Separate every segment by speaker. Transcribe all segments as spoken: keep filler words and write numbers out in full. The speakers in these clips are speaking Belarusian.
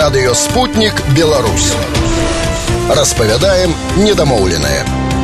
Speaker 1: Радыё «Спутнік Беларусь». Распавядаем недамоўленае.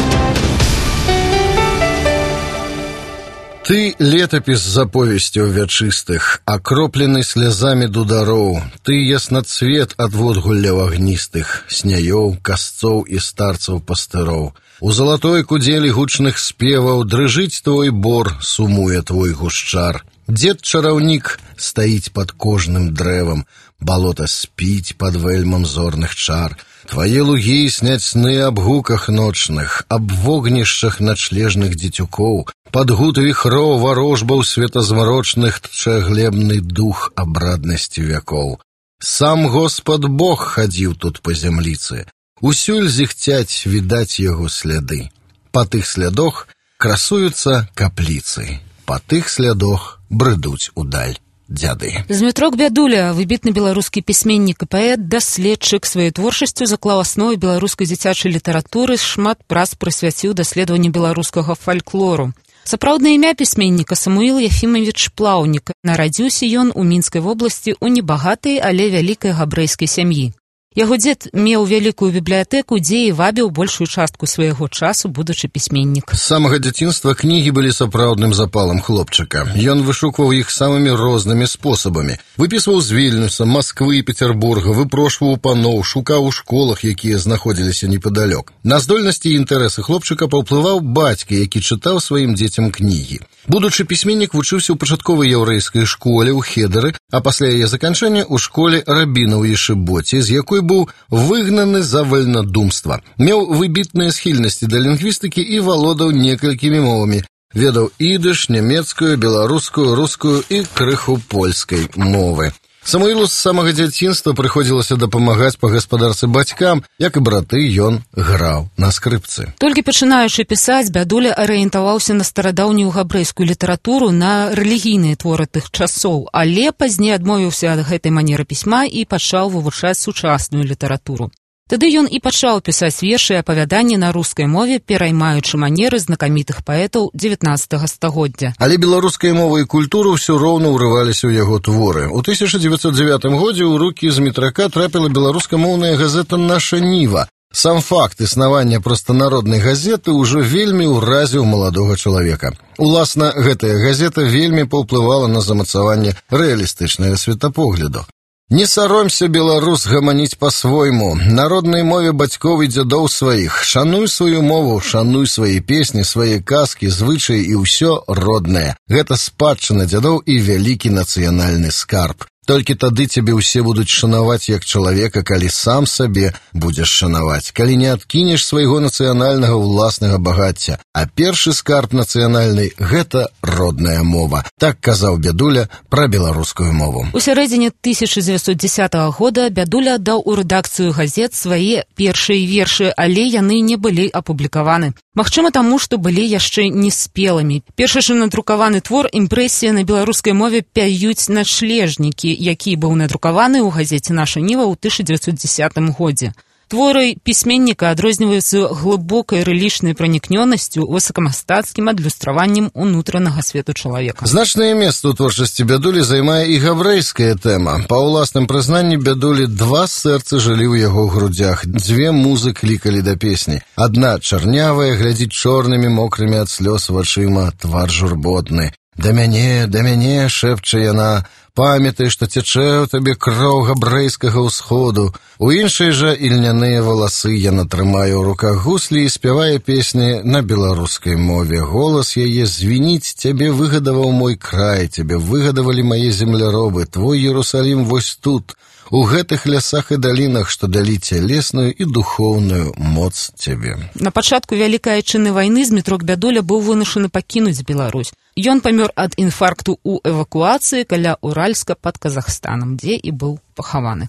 Speaker 1: Ты летапіс заповесцяў вячыстых, акроплены слязамі дудароў, ты яснацвет ад водгулляў агністых, сняёў, касцоў і старцаў пастыроў. У залатой кудзелі гучных спеваў дрыжыць твой бор, сумуе твой гушчар. Дзед-чараўнік стаіць пад кожным дрэвам, балота спіць пад вэльмам зорных чар. Твае лугі сняць сны аб гуках ночных, аб вогнішчах начлежных дзецюкоў. Пад гуд віхроў варожбаў светазмрочных тчэ глебны дух абраднасці вякоў. Сам Господ Бог хадзіў тут па зямліцы, усюль зіхцяць відаць яго сляды. Па тых слядах красуюцца капліцы, па тых слядах брыдуць удаль дзяды.
Speaker 2: Змітрок Бядуля, выбітны беларускі пісьменнік і паэт, даследчык, сваёй творчасцю заклаў асновы беларускай дзіцячай літаратуры, шмат прац прысвяціў даследаванню беларускага фальклору. Сапраўднае імя пісьменніка Самуіл Ефімавіч Плаўнік. Нарадзіўся ён у Мінскай вобласці ў небагатай, але вялікай габрэйскай сям'і. Яго дзед меў вялікую бібліятэку, дзе і вабіў большую частку свайго часу, будучы пісьменнік.
Speaker 1: З самага дзяцінства кнігі былі сапраўдным запалам хлопчыка. Ён вышукваў іх самымі рознымі спосабамі. Выпісваў з Вільнюса, Масквы і Петербурга, выпрошваў паноў, шукаў у школах, якія знаходзіліся непадалёк. На здольнасці і інтарэсы хлопчыка паўплываў бацька, які чытаў сваім дзецям кнігі. Будучы пісьменнік вучыўся ў пачатковай яўрэйскай школе ў Хедары, а пасля яе заканчэння ў школе рабінаў Ешыботі, з якой быў выгнаны за вальнадумства. Меў выбітныя схільнасці да лінгвістыкі і валодаў некалькімі мовамі. Ведаў ідыш, нямецкую, беларускую, рускую і крыху польскай мовы. Самуілу з самага дзяцінства прыходзілася дапамагаць па гаспадарцы бацькам, як і браты, ён граў на скрыпцы.
Speaker 2: Толькі пачынаючы пісаць, Бядуля арыентаваўся на старадаўнюю габрэйскую літаратуру, на рэлігійныя творы тых часоў, але пазней адмовіўся ад гэтай манеры пісьма і пачаў вывучаць сучасную літаратуру. Тады ён і пачаў пісаць вершы і апавяданні на рускай мове, пераймаючы манеры знакамітых паэтаў дзевятнаццатага стагоддзя.
Speaker 1: Але беларуская мова і культура ўсё роўна ўрываліся ў яго творы. У тысяча дзевяцьсот дзевятым годзе ў рукі Змітрака трапіла беларускамоўная газета «Наша Ніва». Сам факт існавання простанароднай газеты ўжо вельмі ўразіў маладога чалавека. Уласна, гэтая газета вельмі паўплывала на замацаванне рэалістычнага светапогляду. Не саромся, беларус, гаманіць па-свойму, народнай мове бацькоў і дзядоў сваіх. Шануй сваю мову, шануй свае песні, свае казкі, звычаі і ўсё роднае. Гэта спадчына дзядоў і вялікі нацыянальны скарб. Толькі тады цябе ўсе будуць шанаваць як чалавека, калі сам сабе будзеш шанаваць, калі не адкінеш свайго нацыянальнага ўласнага багацця. А першы скарб нацыянальны – гэта родная мова. Так казаў Бядуля пра беларускую мову.
Speaker 2: У сярэдзіне тысяча дзевяцьсот дзесятага года Бядуля аддаў у рэдакцыю газет свае першыя вершы, але яны не былі апублікаваны. Магчыма, таму, што былі яшчэ неспелымі. Першы ж надрукаваны твор «Імпрэсія на беларускай мове пяюць начлежнікі», які быў надрукаваны ў газеце «Наша Ніва» ў тысяча дзевяцьсот дзесятым годзе. Творы пісьменніка адрозніваюцца глыбокай рэлігійнай пранікнёнасцю, высокамастацкім адлюстраваннем унутранага свету чалавека.
Speaker 1: Значнае месца ў творчасці Бядулі займае і габрэйская тэма. Па ўласным прызнанні Бядулі два сэрцы жылі ў яго грудзях, дзве музы клікалі да песні. Адна чарнявая, глядзіць чорнымі мокрымі ад слёз вачыма, твар журботны. «Да мяне, да мяне», шэпча яна, «памятай, што цячэ ў табе кроў габрэйскага ўсходу». У іншай жа ільняныя валасы яна трымае ў руках гуслі і спявае песні на беларускай мове. Голас яе звініць: «Цябе выгадаваў мой край, цябе выгадавалі мае земляробы, твой Іерусалім вось тут, у гэтых лясах і далінах, што далі цялесную і духоўную моц цябе».
Speaker 2: На пачатку Вялікай Айчыннай вайны Змітрок Бядуля быў вымушаны пакінуць Беларусь. Ён памёр ад інфаркту ў эвакуацыі каля Уральска пад Казахстанам, дзе і быў пахаваны.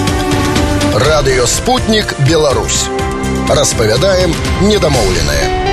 Speaker 1: Радыё «Спутнік Беларусь». Распавядаем недамоўленае.